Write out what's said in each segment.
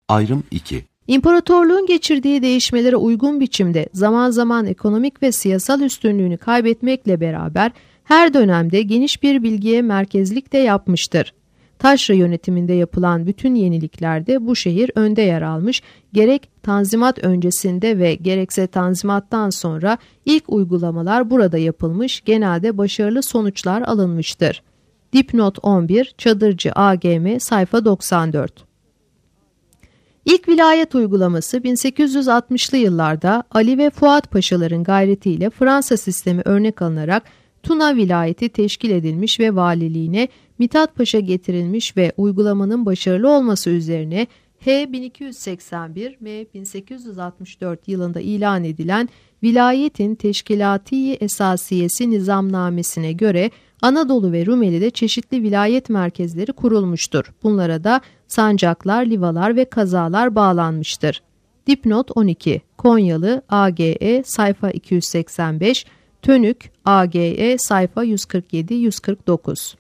Ayrım 2. İmparatorluğun geçirdiği değişmelere uygun biçimde zaman zaman ekonomik ve siyasal üstünlüğünü kaybetmekle beraber her dönemde geniş bir bilgiye merkezlik de yapmıştır. Taşra yönetiminde yapılan bütün yeniliklerde bu şehir önde yer almış, gerek Tanzimat öncesinde ve gerekse Tanzimat'tan sonra ilk uygulamalar burada yapılmış, genelde başarılı sonuçlar alınmıştır. Dipnot 11, Çadırcı AGM, sayfa 94. İlk vilayet uygulaması 1860'lı yıllarda Ali ve Fuat Paşaların gayretiyle Fransa sistemi örnek alınarak Tuna vilayeti teşkil edilmiş ve valiliğine Mithat Paşa getirilmiş ve uygulamanın başarılı olması üzerine H 1281 M 1864 yılında ilan edilen vilayetin Teşkilati Esasiyesi Nizamnamesine göre Anadolu ve Rumeli'de çeşitli vilayet merkezleri kurulmuştur. Bunlara da sancaklar, livalar ve kazalar bağlanmıştır. Dipnot 12, Konyalı AGE sayfa 285, Tönük AGE sayfa 147-149.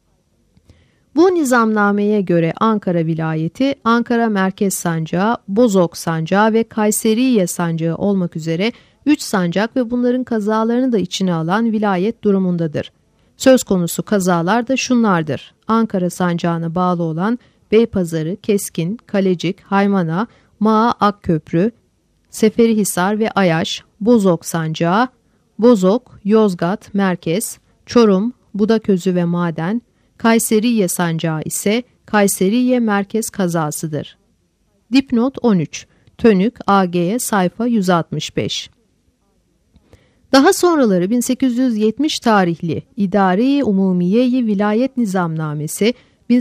Bu nizamnameye göre Ankara vilayeti, Ankara Merkez Sancağı, Bozok Sancağı ve Kayseriye Sancağı olmak üzere 3 sancak ve bunların kazalarını da içine alan vilayet durumundadır. Söz konusu kazalar da şunlardır: Ankara Sancağı'na bağlı olan Beypazarı, Keskin, Kalecik, Haymana, Mağa Akköprü, Seferihisar ve Ayaş, Bozok Sancağı, Bozok, Yozgat, Merkez, Çorum, Budaközü ve Maden, Kayseriye Sancağı ise Kayseriye Merkez kazasıdır. Dipnot 13, Tönük AG'ye sayfa 165. Daha sonraları 1870 tarihli İdare-i Umumiye-i Vilayet Nizamnamesi,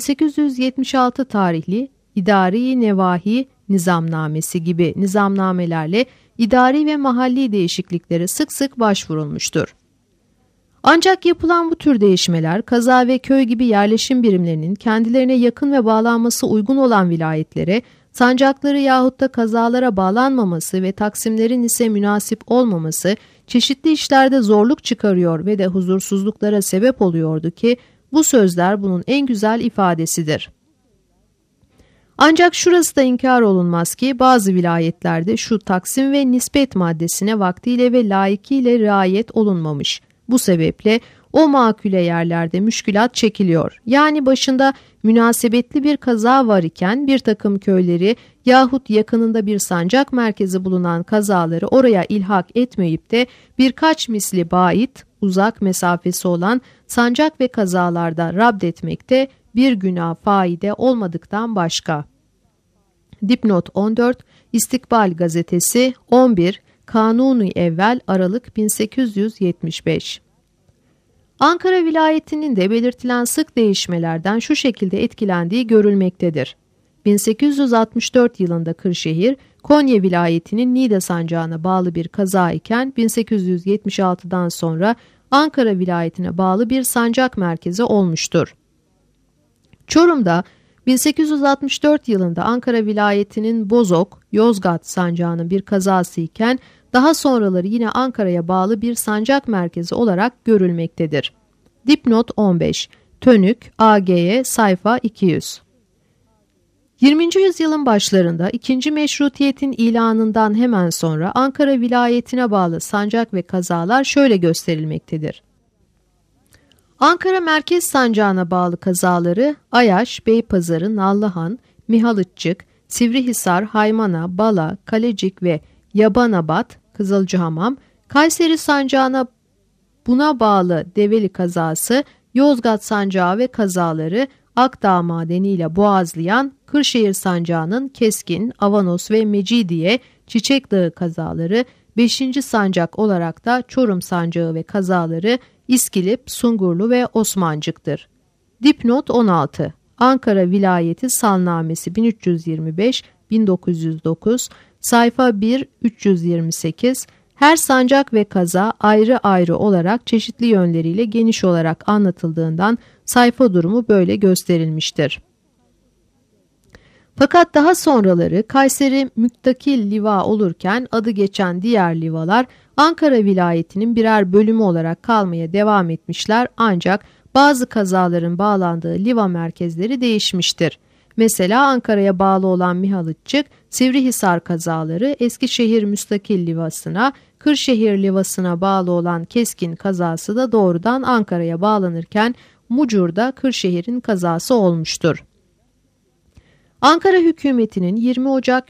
1876 tarihli İdare-i Nevahi Nizamnamesi gibi nizamnamelerle idari ve mahalli değişikliklere sık sık başvurulmuştur. Ancak yapılan bu tür değişmeler, kaza ve köy gibi yerleşim birimlerinin kendilerine yakın ve bağlanması uygun olan vilayetlere, sancakları yahut da kazalara bağlanmaması ve taksimlerin ise münasip olmaması, çeşitli işlerde zorluk çıkarıyor ve de huzursuzluklara sebep oluyordu ki, bu sözler bunun en güzel ifadesidir. Ancak şurası da inkar olunmaz ki bazı vilayetlerde şu taksim ve nispet maddesine vaktiyle ve layıkıyla riayet olunmamış. Bu sebeple o makule yerlerde müşkülat çekiliyor. Yani başında münasebetli bir kaza var iken bir takım köyleri yahut yakınında bir sancak merkezi bulunan kazaları oraya ilhak etmeyip de birkaç misli bait, uzak mesafesi olan sancak ve kazalarda rabdetmekte bir günah faide olmadıktan başka. Dipnot 14, İstikbal Gazetesi 11, Kanuni Evvel Aralık 1875. Ankara vilayetinin de belirtilen sık değişmelerden şu şekilde etkilendiği görülmektedir. 1864 yılında Kırşehir, Konya vilayetinin Niğde sancağına bağlı bir kaza iken 1876'dan sonra Ankara vilayetine bağlı bir sancak merkezi olmuştur. Çorum'da 1864 yılında Ankara vilayetinin Bozok, Yozgat sancağının bir kazası iken daha sonraları yine Ankara'ya bağlı bir sancak merkezi olarak görülmektedir. Dipnot 15, Tönük AG'ye sayfa 200. 20. yüzyılın başlarında 2. Meşrutiyet'in ilanından hemen sonra Ankara vilayetine bağlı sancak ve kazalar şöyle gösterilmektedir. Ankara Merkez Sancağı'na bağlı kazaları Ayaş, Beypazarı, Nallıhan, Mihalıççık, Sivrihisar, Haymana, Bala, Kalecik ve Yabanabat, Kızılcahamam, Kayseri Sancağı'na buna bağlı Develi kazası, Yozgat Sancağı ve kazaları Akdağ madeniyle boğazlayan Kırşehir Sancağı'nın Keskin, Avanos ve Mecidiye, Çiçek Dağı kazaları, 5. sancak olarak da Çorum Sancağı ve kazaları İskilip, Sungurlu ve Osmancık'tır. Dipnot 16, Ankara Vilayeti Salnamesi 1325-1909, sayfa 1, 328, her sancak ve kaza ayrı ayrı olarak çeşitli yönleriyle geniş olarak anlatıldığından sayfa durumu böyle gösterilmiştir. Fakat daha sonraları Kayseri müttakil liva olurken adı geçen diğer livalar Ankara vilayetinin birer bölümü olarak kalmaya devam etmişler, ancak bazı kazaların bağlandığı liva merkezleri değişmiştir. Mesela Ankara'ya bağlı olan Mihalıççık, Sivrihisar kazaları, Eskişehir Müstakil Livası'na, Kırşehir Livası'na bağlı olan Keskin kazası da doğrudan Ankara'ya bağlanırken Mucur'da Kırşehir'in kazası olmuştur. Ankara hükümetinin 20 Ocak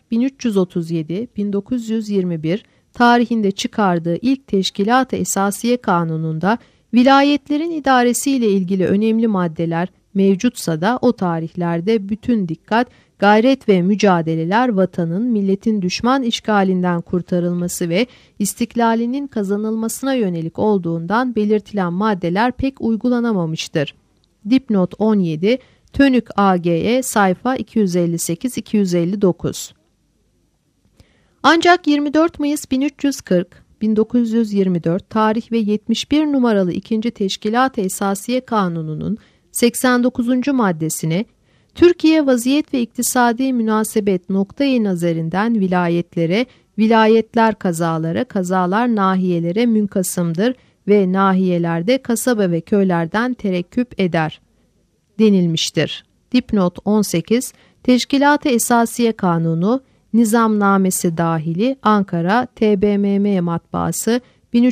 1337-1921 tarihinde çıkardığı ilk Teşkilat-ı Esasiye Kanunu'nda vilayetlerin idaresiyle ilgili önemli maddeler mevcutsa da o tarihlerde bütün dikkat, gayret ve mücadeleler vatanın, milletin düşman işgalinden kurtarılması ve istiklalinin kazanılmasına yönelik olduğundan belirtilen maddeler pek uygulanamamıştır. Dipnot 17, Tönük AG'ye sayfa 258-259. Ancak 24 Mayıs 1340-1924 tarih ve 71 numaralı 2. Teşkilat-ı Esasiye Kanunu'nun 89. maddesine Türkiye vaziyet ve iktisadi münasebet noktayı nazarinden vilayetlere, vilayetler kazalara, kazalar nahiyelere münkasımdır ve nahiyelerde kasaba ve köylerden terekküp eder denilmiştir. Dipnot 18, Teşkilat-ı Esasiye Kanunu, Nizamnamesi dahili Ankara TBMM matbaası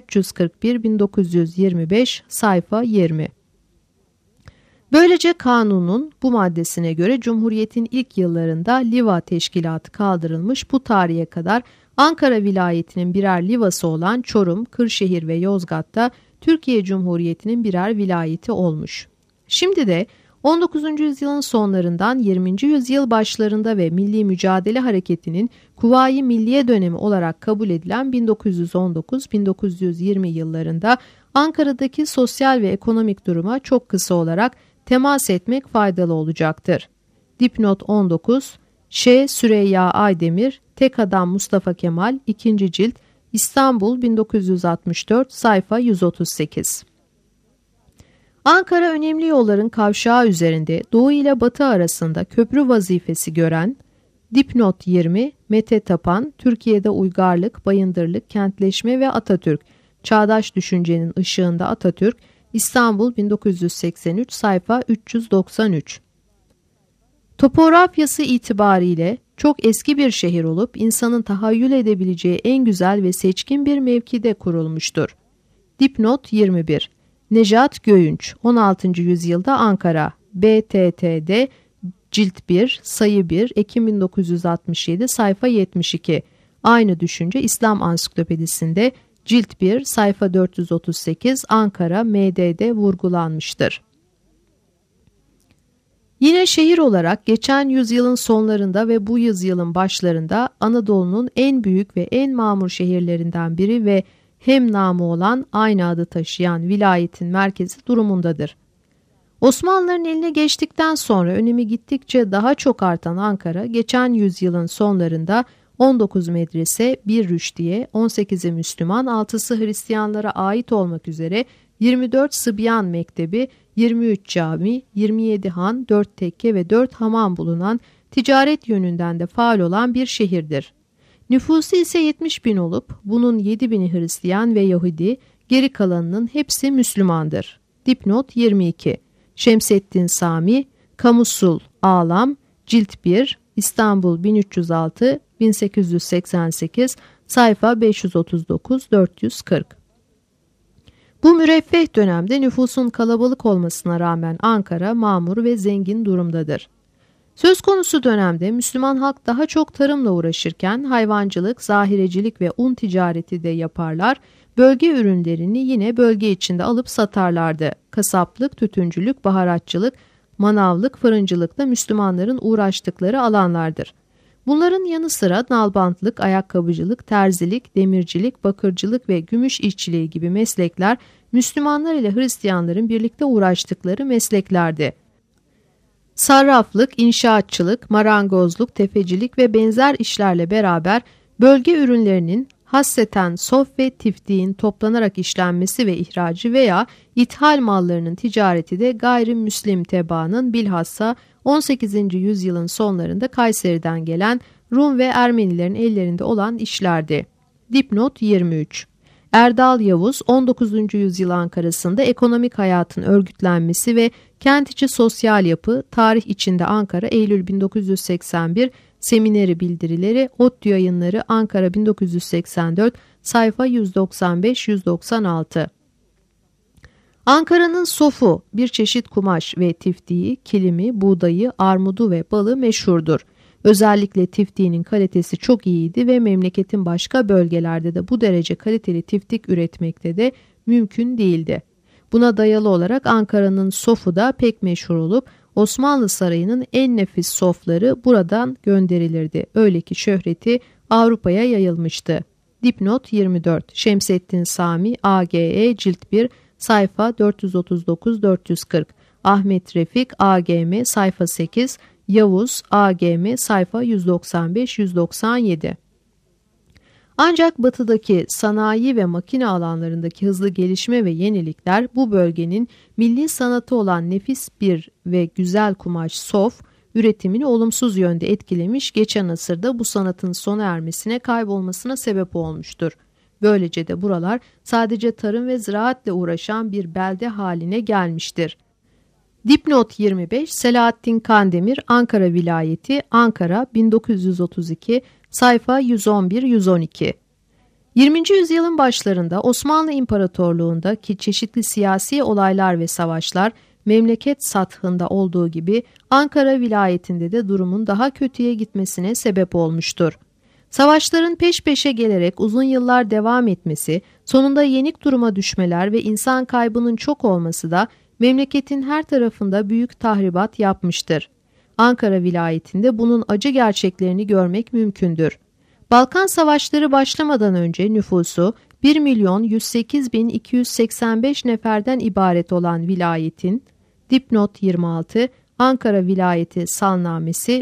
1341-1925 sayfa 20. Böylece kanunun bu maddesine göre Cumhuriyet'in ilk yıllarında Liva Teşkilatı kaldırılmış, bu tarihe kadar Ankara vilayetinin birer livası olan Çorum, Kırşehir ve Yozgat'ta Türkiye Cumhuriyeti'nin birer vilayeti olmuş. Şimdi de 19. yüzyılın sonlarından 20. yüzyıl başlarında ve Milli Mücadele Hareketi'nin Kuvayi Milliye dönemi olarak kabul edilen 1919-1920 yıllarında Ankara'daki sosyal ve ekonomik duruma çok kısa olarak temas etmek faydalı olacaktır. Dipnot 19, Süreyya Aydemir, Tek Adam Mustafa Kemal, 2. cilt, İstanbul 1964, sayfa 138. Ankara önemli yolların kavşağı üzerinde Doğu ile Batı arasında köprü vazifesi gören, Dipnot 20, Mete Tapan, Türkiye'de Uygarlık, Bayındırlık, Kentleşme ve Atatürk, Çağdaş Düşüncenin Işığında Atatürk, İstanbul 1983, sayfa 393. Topografyası itibariyle çok eski bir şehir olup insanın tahayyül edebileceği en güzel ve seçkin bir mevkide kurulmuştur. Dipnot 21, Nejat Göğünç, 16. yüzyılda Ankara, BTT'de cilt 1, sayı 1, Ekim 1967, sayfa 72. Aynı düşünce İslam Ansiklopedisi'nde cilt 1, sayfa 438, Ankara, MD'de vurgulanmıştır. Yine şehir olarak geçen yüzyılın sonlarında ve bu yüzyılın başlarında Anadolu'nun en büyük ve en mamur şehirlerinden biri ve hem namı olan aynı adı taşıyan vilayetin merkezi durumundadır. Osmanlıların eline geçtikten sonra önemi gittikçe daha çok artan Ankara, geçen yüzyılın sonlarında 19 medrese, 1 rüştiye, 18'i Müslüman, 6'sı Hristiyanlara ait olmak üzere 24 Sıbyan Mektebi, 23 cami, 27 han, 4 tekke ve 4 hamam bulunan, ticaret yönünden de faal olan bir şehirdir. Nüfusu ise 70 bin olup bunun 7 bini Hristiyan ve Yahudi, geri kalanının hepsi Müslümandır. Dipnot 22, Şemseddin Sami, Kamusul Ağlam, cilt 1, İstanbul 1306, 1888, sayfa 539-440. Bu müreffeh dönemde nüfusun kalabalık olmasına rağmen Ankara mamur ve zengin durumdadır. Söz konusu dönemde Müslüman halk daha çok tarımla uğraşırken hayvancılık, zahirecilik ve un ticareti de yaparlar, bölge ürünlerini yine bölge içinde alıp satarlardı. Kasaplık, tütüncülük, baharatçılık, manavlık, fırıncılık da Müslümanların uğraştıkları alanlardır. Bunların yanı sıra nalbantlık, ayakkabıcılık, terzilik, demircilik, bakırcılık ve gümüş işçiliği gibi meslekler Müslümanlar ile Hristiyanların birlikte uğraştıkları mesleklerdi. Sarraflık, inşaatçılık, marangozluk, tefecilik ve benzer işlerle beraber bölge ürünlerinin hasseten sof ve tiftiğin toplanarak işlenmesi ve ihracı veya ithal mallarının ticareti de gayrimüslim tebaanın bilhassa 18. yüzyılın sonlarında Kayseri'den gelen Rum ve Ermenilerin ellerinde olan işlerdi. Dipnot 23. Erdal Yavuz, 19. yüzyıl Ankara'sında ekonomik hayatın örgütlenmesi ve kent içi sosyal yapı, tarih içinde Ankara, Eylül 1981, Semineri bildirileri, ODTÜ Yayınları, Ankara 1984, sayfa 195-196. Ankara'nın sofu, bir çeşit kumaş ve tiftiği, kilimi, buğdayı, armudu ve balı meşhurdur. Özellikle tiftiğinin kalitesi çok iyiydi ve memleketin başka bölgelerde de bu derece kaliteli tiftik üretmekte de mümkün değildi. Buna dayalı olarak Ankara'nın sofu da pek meşhur olup Osmanlı Sarayı'nın en nefis sofları buradan gönderilirdi. Öyle ki şöhreti Avrupa'ya yayılmıştı. Dipnot 24, Şemsettin Sami, AGE, Cilt 1, sayfa 439-440, Ahmet Refik, AGM, sayfa 8, Yavuz, AGM, sayfa 195-197. Ancak batıdaki sanayi ve makine alanlarındaki hızlı gelişme ve yenilikler bu bölgenin milli sanatı olan nefis bir ve güzel kumaş sof üretimini olumsuz yönde etkilemiş, geçen asırda bu sanatın sona ermesine, kaybolmasına sebep olmuştur. Böylece de buralar sadece tarım ve ziraatle uğraşan bir belde haline gelmiştir. Dipnot 25, Selahattin Kandemir, Ankara Vilayeti, Ankara 1932, sayfa 111-112. 20. yüzyılın başlarında Osmanlı İmparatorluğu'ndaki çeşitli siyasi olaylar ve savaşlar memleket sathında olduğu gibi Ankara vilayetinde de durumun daha kötüye gitmesine sebep olmuştur. Savaşların peş peşe gelerek uzun yıllar devam etmesi, sonunda yenik duruma düşmeler ve insan kaybının çok olması da memleketin her tarafında büyük tahribat yapmıştır. Ankara vilayetinde bunun acı gerçeklerini görmek mümkündür. Balkan Savaşları başlamadan önce nüfusu 1.108.285 neferden ibaret olan vilayetin, dipnot 26, Ankara Vilayeti Salnamesi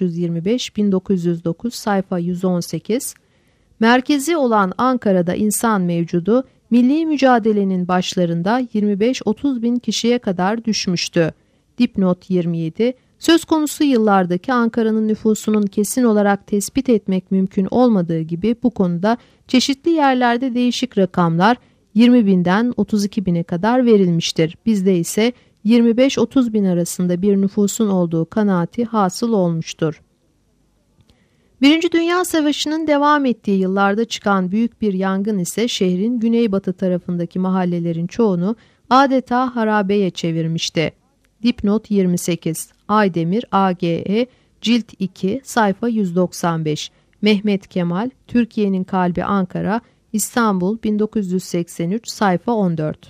1325-1909, sayfa 118, merkezi olan Ankara'da insan mevcudu milli mücadelenin başlarında 25-30 bin kişiye kadar düşmüştü. Dipnot 27, söz konusu yıllardaki Ankara'nın nüfusunun kesin olarak tespit etmek mümkün olmadığı gibi bu konuda çeşitli yerlerde değişik rakamlar 20 binden 32 bine kadar verilmiştir. Bizde ise 25-30 bin arasında bir nüfusun olduğu kanaati hasıl olmuştur. Birinci Dünya Savaşı'nın devam ettiği yıllarda çıkan büyük bir yangın ise şehrin güneybatı tarafındaki mahallelerin çoğunu adeta harabeye çevirmişti. Dipnot 28, Aydemir, AGE, Cilt 2, sayfa 195, Mehmet Kemal, Türkiye'nin kalbi Ankara, İstanbul 1983, sayfa 14.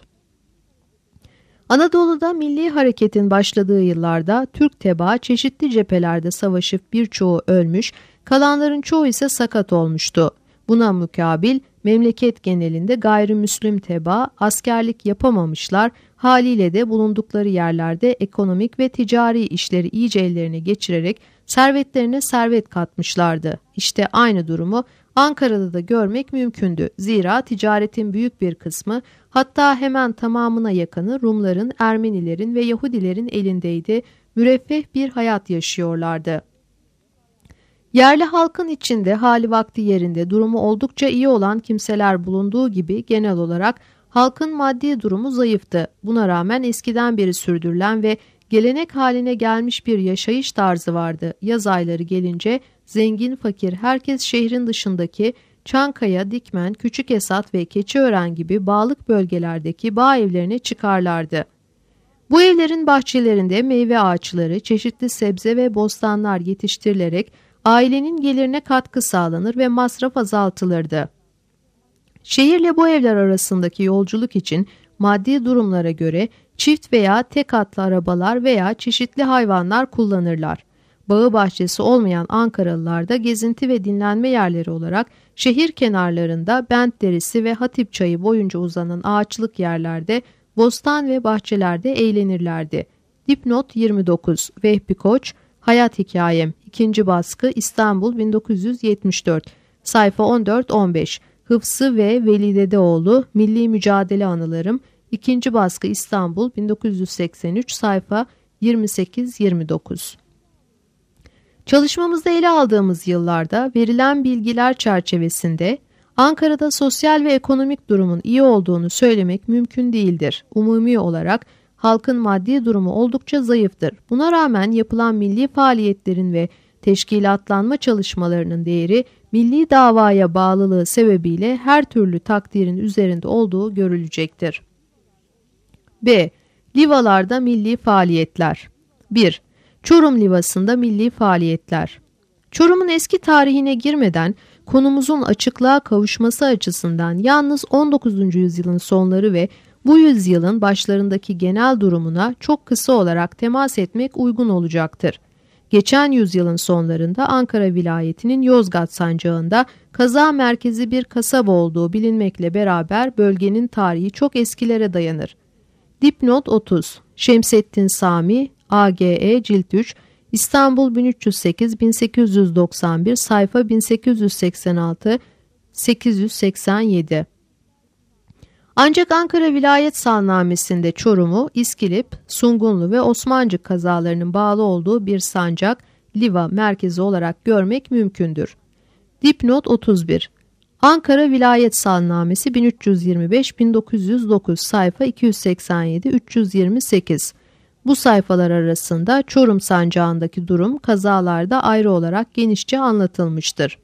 Anadolu'da milli hareketin başladığı yıllarda Türk tebaa çeşitli cephelerde savaşıp birçoğu ölmüş, kalanların çoğu ise sakat olmuştu. Buna mukabil memleket genelinde gayrimüslim tebaa askerlik yapamamışlar, haliyle de bulundukları yerlerde ekonomik ve ticari işleri iyice ellerine geçirerek servetlerine servet katmışlardı. İşte aynı durumu Ankara'da da görmek mümkündü. Zira ticaretin büyük bir kısmı, hatta hemen tamamına yakını Rumların, Ermenilerin ve Yahudilerin elindeydi. Müreffeh bir hayat yaşıyorlardı. Yerli halkın içinde hali vakti yerinde durumu oldukça iyi olan kimseler bulunduğu gibi genel olarak halkın maddi durumu zayıftı. Buna rağmen eskiden beri sürdürülen ve gelenek haline gelmiş bir yaşayış tarzı vardı. Yaz ayları gelince zengin fakir herkes şehrin dışındaki Çankaya, Dikmen, Küçükesat ve Keçiören gibi bağlık bölgelerdeki bağ evlerine çıkarlardı. Bu evlerin bahçelerinde meyve ağaçları, çeşitli sebze ve bostanlar yetiştirilerek ailenin gelirine katkı sağlanır ve masraf azaltılırdı. Şehirle bu evler arasındaki yolculuk için maddi durumlara göre çift veya tek atlı arabalar veya çeşitli hayvanlar kullanırlar. Bağı bahçesi olmayan Ankaralılar da gezinti ve dinlenme yerleri olarak şehir kenarlarında Bent Deresi ve Hatip Çayı boyunca uzanan ağaçlık yerlerde, bostan ve bahçelerde eğlenirlerdi. Dipnot 29, Vehbi Koç, Hayat Hikayem, 2. baskı, İstanbul 1974, sayfa 14-15, Hıfsı ve Veli Dedeoğlu, Milli Mücadele Anılarım, 2. baskı, İstanbul 1983, sayfa 28-29. Çalışmamızda ele aldığımız yıllarda verilen bilgiler çerçevesinde Ankara'da sosyal ve ekonomik durumun iyi olduğunu söylemek mümkün değildir. Umumi olarak halkın maddi durumu oldukça zayıftır. Buna rağmen yapılan milli faaliyetlerin ve teşkilatlanma çalışmalarının değeri milli davaya bağlılığı sebebiyle her türlü takdirin üzerinde olduğu görülecektir. B. Livalarda milli faaliyetler. 1. Çorum Livası'nda milli faaliyetler. Çorum'un eski tarihine girmeden konumuzun açıklığa kavuşması açısından yalnız 19. yüzyılın sonları ve bu yüzyılın başlarındaki genel durumuna çok kısa olarak temas etmek uygun olacaktır. Geçen yüzyılın sonlarında Ankara vilayetinin Yozgat sancağında kaza merkezi bir kasaba olduğu bilinmekle beraber bölgenin tarihi çok eskilere dayanır. Dipnot 30. Şemsettin Sami, AGE Cilt 3, İstanbul 1308-1891, sayfa 1886-887. Ancak Ankara Vilayet Salnamesi'nde Çorum'u İskilip, Sungunlu ve Osmancık kazalarının bağlı olduğu bir sancak, liva merkezi olarak görmek mümkündür. Dipnot 31. Ankara Vilayet Salnamesi 1325-1909, sayfa 287-328. Bu sayfalar arasında Çorum sancağındaki durum kazalarda ayrı olarak genişçe anlatılmıştır.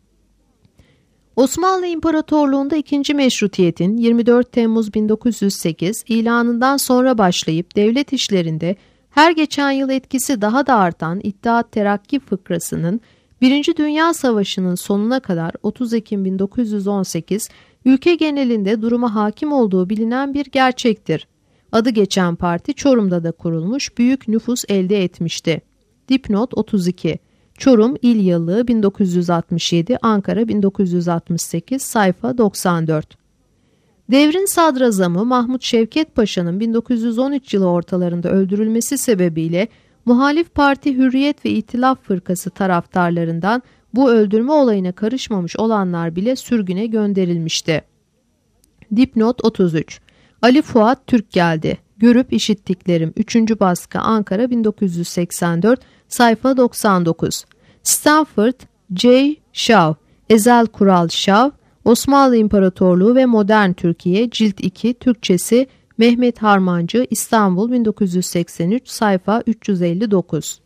Osmanlı İmparatorluğu'nda 2. Meşrutiyet'in 24 Temmuz 1908 ilanından sonra başlayıp devlet işlerinde her geçen yıl etkisi daha da artan İttihat Terakki fıkrasının 1. Dünya Savaşı'nın sonuna kadar 30 Ekim 1918 ülke genelinde duruma hakim olduğu bilinen bir gerçektir. Adı geçen parti Çorum'da da kurulmuş, büyük nüfus elde etmişti. Dipnot 32. Çorum İl Yıllığı 1967, Ankara 1968, sayfa 94. Devrin sadrazamı Mahmut Şevket Paşa'nın 1913 yılı ortalarında öldürülmesi sebebiyle muhalif parti Hürriyet ve İtilaf Fırkası taraftarlarından bu öldürme olayına karışmamış olanlar bile sürgüne gönderilmişti. Dipnot 33. Ali Fuat Türk geldi. Görüp işittiklerim 3. baskı Ankara 1984, sayfa 99. Stanford J. Shaw, Ezel Kural Shaw, Osmanlı İmparatorluğu ve Modern Türkiye, Cilt 2, Türkçesi Mehmet Harmancı, İstanbul 1983, sayfa 359.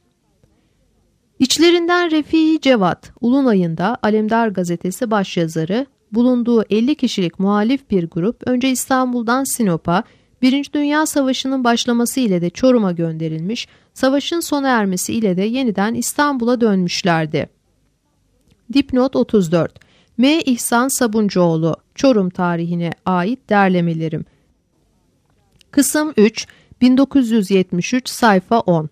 İçlerinden Refii Cevat, Ulunay'ında Alemdar Gazetesi başyazarı, bulunduğu 50 kişilik muhalif bir grup önce İstanbul'dan Sinop'a, 1. Dünya Savaşı'nın başlaması ile de Çorum'a gönderilmiş, savaşın sona ermesi ile de yeniden İstanbul'a dönmüşlerdi. Dipnot 34. M. İhsan Sabuncuoğlu, Çorum tarihine ait derlemelerim. Kısım 3, 1973, sayfa 10.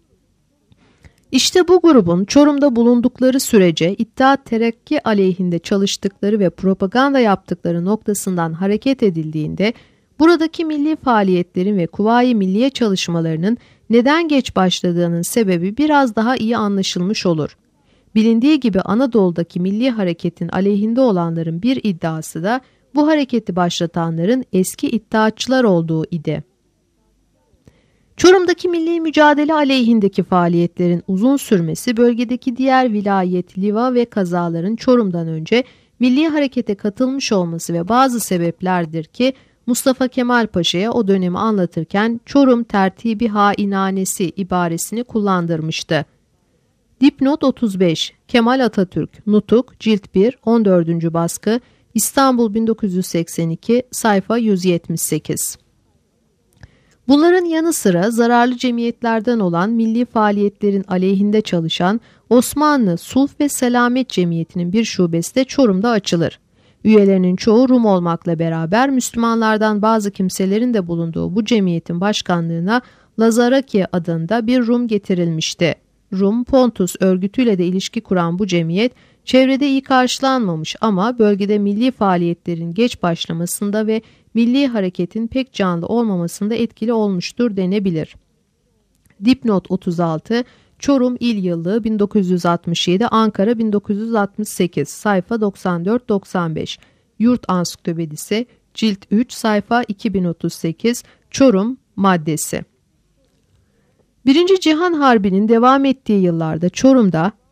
İşte bu grubun Çorum'da bulundukları sürece İttihat Terakki aleyhinde çalıştıkları ve propaganda yaptıkları noktasından hareket edildiğinde buradaki milli faaliyetlerin ve Kuvayi Milliye çalışmalarının neden geç başladığının sebebi biraz daha iyi anlaşılmış olur. Bilindiği gibi Anadolu'daki milli hareketin aleyhinde olanların bir iddiası da bu hareketi başlatanların eski iddiatçılar olduğu idi. Çorum'daki milli mücadele aleyhindeki faaliyetlerin uzun sürmesi bölgedeki diğer vilayet, liva ve kazaların Çorum'dan önce milli harekete katılmış olması ve bazı sebeplerdir ki Mustafa Kemal Paşa'ya o dönemi anlatırken Çorum tertibi hainanesi ibaresini kullandırmıştı. Dipnot 35. Kemal Atatürk, Nutuk, Cilt 1, 14. baskı, İstanbul 1982, sayfa 178. Bunların yanı sıra zararlı cemiyetlerden olan milli faaliyetlerin aleyhinde çalışan Osmanlı Sulh ve Selamet Cemiyeti'nin bir şubesi de Çorum'da açılır. Üyelerinin çoğu Rum olmakla beraber Müslümanlardan bazı kimselerin de bulunduğu bu cemiyetin başkanlığına Lazaraki adında bir Rum getirilmişti. Rum Pontus örgütüyle de ilişki kuran bu cemiyet çevrede iyi karşılanmamış ama bölgede milli faaliyetlerin geç başlamasında ve milli hareketin pek canlı olmamasında etkili olmuştur denebilir. Dipnot 36, Çorum İl Yıllığı 1967, Ankara 1968, sayfa 94-95, Yurt Ansiklopedisi, Cilt 3, sayfa 2038, Çorum maddesi. 1. Cihan Harbi'nin devam ettiği yıllarda Çorum'da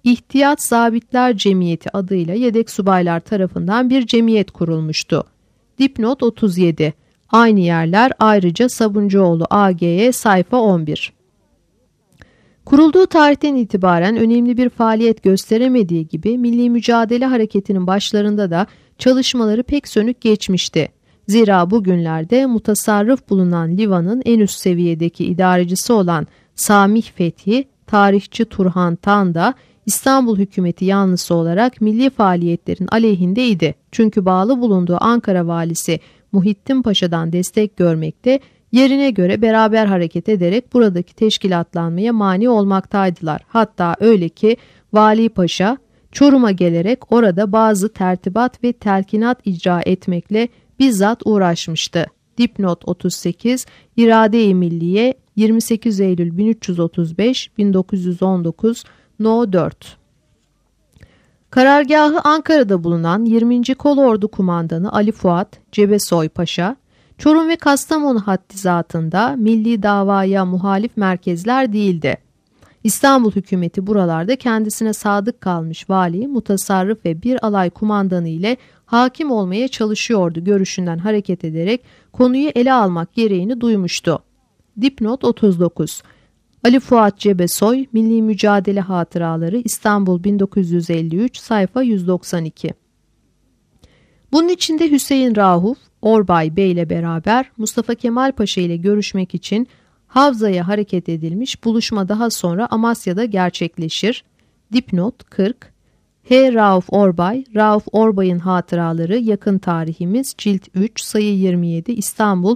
İhtiyat Zabitler Cemiyeti adıyla yedek subaylar tarafından bir cemiyet kurulmuştu. Dipnot 37. Aynı yerler ayrıca Sabuncuoğlu AG'ye sayfa 11. Kurulduğu tarihten itibaren önemli bir faaliyet gösteremediği gibi Milli Mücadele Hareketi'nin başlarında da çalışmaları pek sönük geçmişti. Zira bugünlerde mutasarrıf bulunan Livan'ın en üst seviyedeki idarecisi olan Samih Fethi, tarihçi Turhan Tan da İstanbul hükümeti yanlısı olarak milli faaliyetlerin aleyhindeydi. Çünkü bağlı bulunduğu Ankara valisi Muhittin Paşa'dan destek görmekte, yerine göre beraber hareket ederek buradaki teşkilatlanmaya mani olmaktaydılar. Hatta öyle ki Vali Paşa Çorum'a gelerek orada bazı tertibat ve telkinat icra etmekle bizzat uğraşmıştı. Dipnot 38, İrade-i Milliye 28 Eylül 1335 1919 No 4. Karargahı Ankara'da bulunan 20. Kolordu Kumandanı Ali Fuat Cebesoy Paşa, Çorum ve Kastamonu hattizatında milli davaya muhalif merkezler değildi. İstanbul hükümeti buralarda kendisine sadık kalmış vali, mutasarrıf ve bir alay kumandanı ile hakim olmaya çalışıyordu görüşünden hareket ederek konuyu ele almak gereğini duymuştu. Dipnot 39. Ali Fuat Cebesoy, Milli Mücadele Hatıraları, İstanbul 1953, sayfa 192. Bunun içinde Hüseyin Rauf, Orbay Bey ile beraber Mustafa Kemal Paşa ile görüşmek için Havza'ya hareket edilmiş, buluşma daha sonra Amasya'da gerçekleşir. Dipnot 40. H. Rauf Orbay, Rauf Orbay'ın Hatıraları, Yakın Tarihimiz, Cilt 3, sayı 27, İstanbul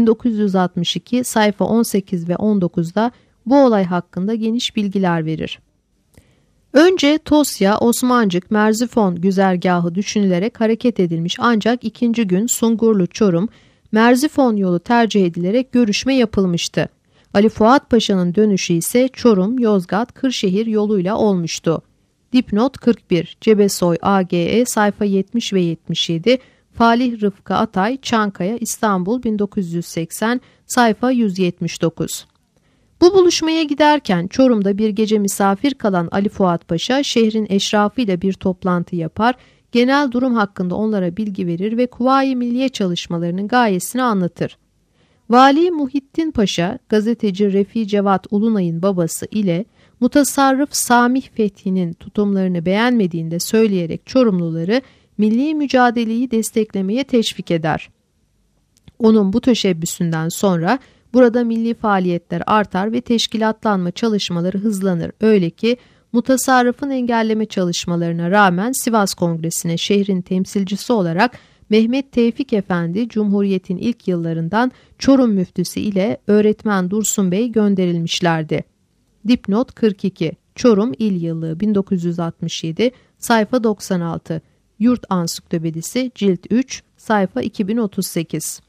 1962, sayfa 18 ve 19'da bu olay hakkında geniş bilgiler verir. Önce Tosya, Osmancık, Merzifon güzergahı düşünülerek hareket edilmiş ancak ikinci gün Sungurlu Çorum, Merzifon yolu tercih edilerek görüşme yapılmıştı. Ali Fuat Paşa'nın dönüşü ise Çorum, Yozgat, Kırşehir yoluyla olmuştu. Dipnot 41, Cebesoy AGE sayfa 70 ve 77, Falih Rıfkı Atay, Çankaya, İstanbul 1980, sayfa 179. Bu buluşmaya giderken Çorum'da bir gece misafir kalan Ali Fuat Paşa şehrin eşrafıyla bir toplantı yapar, genel durum hakkında onlara bilgi verir ve Kuvayi Milliye çalışmalarının gayesini anlatır. Vali Muhittin Paşa, gazeteci Refi Cevat Ulunay'ın babası ile mutasarrıf Samih Fethi'nin tutumlarını beğenmediğini söyleyerek Çorumluları milli mücadeleyi desteklemeye teşvik eder. Onun bu teşebbüsünden sonra burada milli faaliyetler artar ve teşkilatlanma çalışmaları hızlanır. Öyle ki mutasarrıfın engelleme çalışmalarına rağmen Sivas Kongresi'ne şehrin temsilcisi olarak Mehmet Tevfik Efendi, Cumhuriyet'in ilk yıllarından Çorum müftüsü ile öğretmen Dursun Bey gönderilmişlerdi. Dipnot 42, Çorum İl Yıllığı 1967, sayfa 96, Yurt Ansiklopedisi, Cilt 3, sayfa 2038.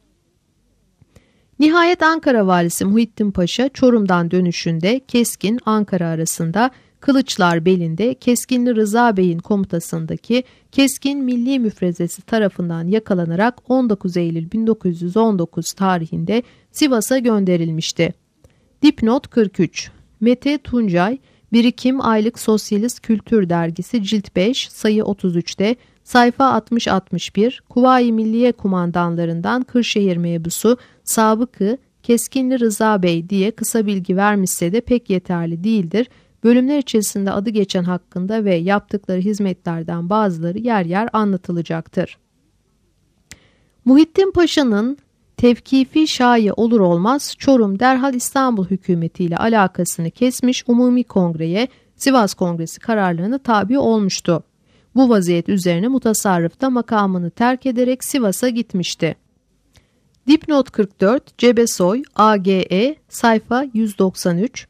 Nihayet Ankara valisi Muhittin Paşa Çorum'dan dönüşünde Keskin Ankara arasında Kılıçlar belinde Keskinli Rıza Bey'in komutasındaki Keskin Milli Müfrezesi tarafından yakalanarak 19 Eylül 1919 tarihinde Sivas'a gönderilmişti. Dipnot 43. Mete Tuncay, Birikim Aylık Sosyalist Kültür Dergisi, Cilt 5, sayı 33'te, sayfa 60-61, Kuvayi Milliye kumandanlarından Kırşehir mebusu Sabıkı Keskinli Rıza Bey diye kısa bilgi vermişse de pek yeterli değildir. Bölümler içerisinde adı geçen hakkında ve yaptıkları hizmetlerden bazıları yer yer anlatılacaktır. Muhittin Paşa'nın tevkifi şayi olur olmaz Çorum derhal İstanbul hükümetiyle alakasını kesmiş, Umumi Kongre'ye Sivas Kongresi kararlarına tabi olmuştu. Bu vaziyet üzerine mutasarrıf da makamını terk ederek Sivas'a gitmişti. Dipnot 44, Cebesoy AGE sayfa 193,